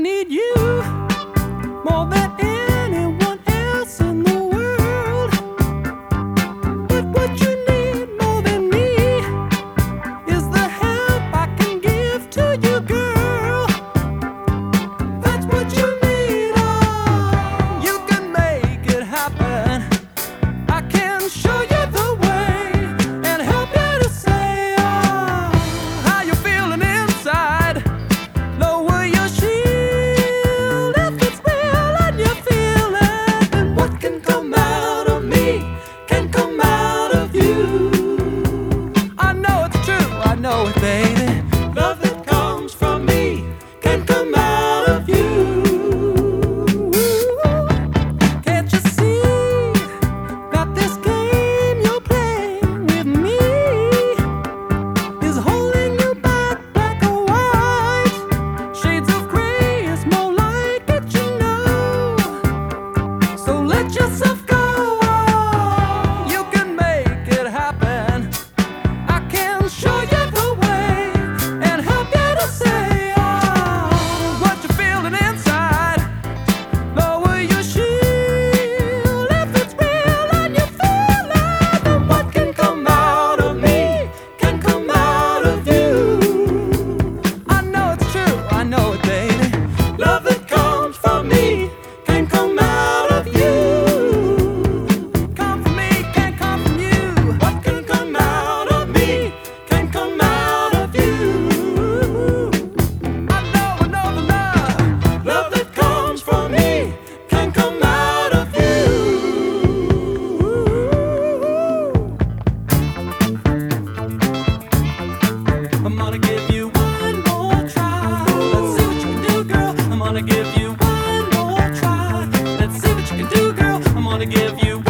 need you more than anyone else in the world. But what you need more than me is the help I can give to you, girl. That's what you need. Oh, you can make it happen. I can show you the way and help you to say, oh, how you feeling inside. Lower your shield if it's real and you feel it. And what can come out of me can come out of you. I know it's true, I know it, baby. Love that comes from me can come out of you. Can't you see that this game you're playing with me is holding you back, black or white? Shades of gray is more like it, you know. So let yourself go. You can make it happen. I can show you the way and help you to say, oh, what you're feeling inside. Lower your shield if it's real and you feel it. Then what can come out of me can come out of you. I know it's true, I know it, baby. Love that comes from me can come out of you. Come from me, can come from you. What can come out of me can come out of you. I know the love that comes from me can come out of you. I'm gonna give you one more try. Let's see what you can do, girl. I'm gonna give you one more try. Let's see what you can do, girl. I'm gonna give you